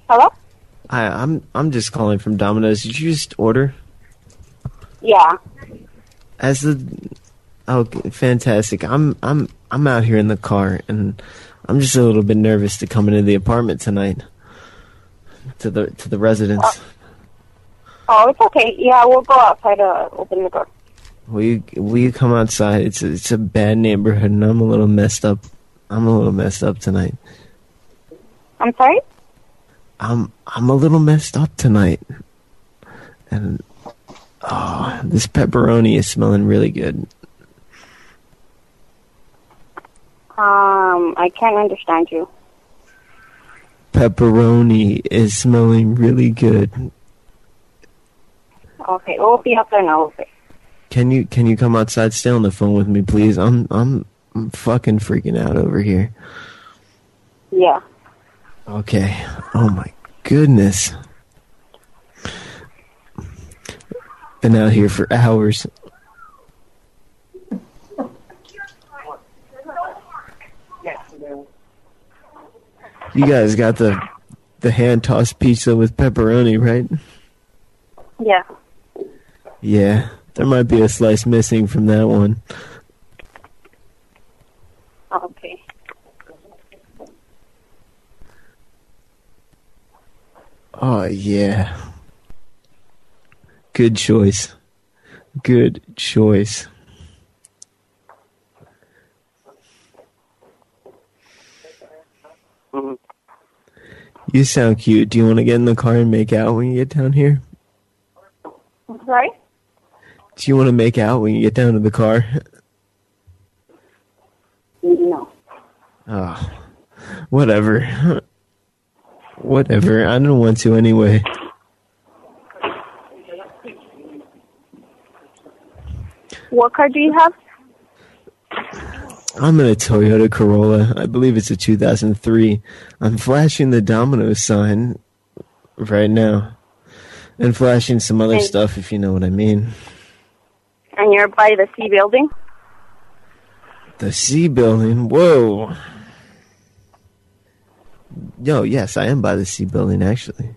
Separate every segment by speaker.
Speaker 1: Hello?
Speaker 2: Hi, I'm just calling from Domino's. Did you just order?
Speaker 1: Yeah.
Speaker 2: Fantastic. I'm out here in the car, and I'm just a little bit nervous to come into the apartment tonight. To the residence.
Speaker 1: Oh, it's okay. Yeah, we'll go outside to open the door.
Speaker 2: Will you come outside? It's a bad neighborhood, and I'm a little messed up. I'm a little messed up tonight.
Speaker 1: I'm sorry?
Speaker 2: I'm a little messed up tonight, and this pepperoni is smelling really good.
Speaker 1: I can't understand you.
Speaker 2: Pepperoni is smelling really good.
Speaker 1: Okay, we'll be up there now. Okay.
Speaker 2: Can you come outside? Stay on the phone with me, please. I'm fucking freaking out over here.
Speaker 1: Yeah.
Speaker 2: Okay. Oh my goodness. Been out here for hours. You guys got the hand-tossed pizza with pepperoni, right?
Speaker 1: Yeah.
Speaker 2: Yeah. There might be a slice missing from that one.
Speaker 1: Okay.
Speaker 2: Oh, yeah. Good choice. Good choice.
Speaker 1: Mm-hmm.
Speaker 2: You sound cute. Do you want to get in the car and make out when you get down here?
Speaker 1: Sorry?
Speaker 2: Do you want to make out when you get down to the car?
Speaker 1: No.
Speaker 2: Oh, whatever. Whatever. I don't want to anyway.
Speaker 1: What car do you have?
Speaker 2: I'm in a Toyota Corolla. I believe it's a 2003. I'm flashing the Domino's sign right now. And flashing some other stuff, if you know what I mean.
Speaker 1: And you're by the C building?
Speaker 2: The C building? Whoa. Yo, yes, I am by the C building, actually.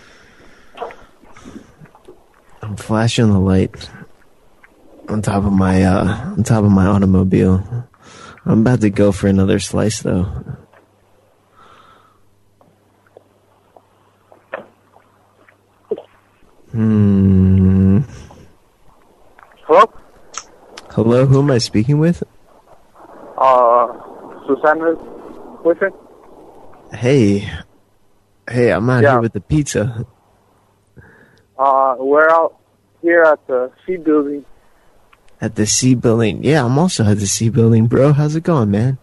Speaker 2: I'm flashing the light on top of my automobile. I'm about to go for another slice, though.
Speaker 3: Hello?
Speaker 2: Hello, who am I speaking with?
Speaker 3: Susanna's boyfriend?
Speaker 2: Hey, I'm out here with the pizza.
Speaker 3: We're out here at the C building.
Speaker 2: At the C building? Yeah, I'm also at the C building, bro. How's it going, man?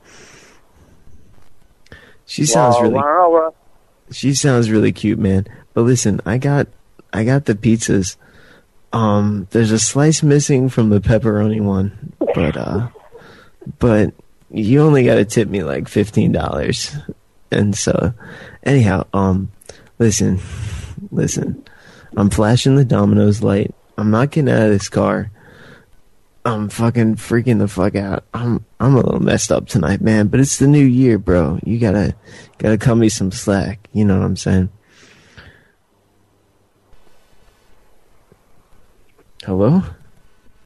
Speaker 2: She sounds She sounds really cute, man. But listen, I got the pizzas. There's a slice missing from the pepperoni one, but you only got to tip me like $15. And so, anyhow, listen. I'm flashing the Domino's light. I'm not getting out of this car. I'm fucking freaking the fuck out. I'm a little messed up tonight, man. But it's the new year, bro. You gotta cut me some slack. You know what I'm saying? Hello?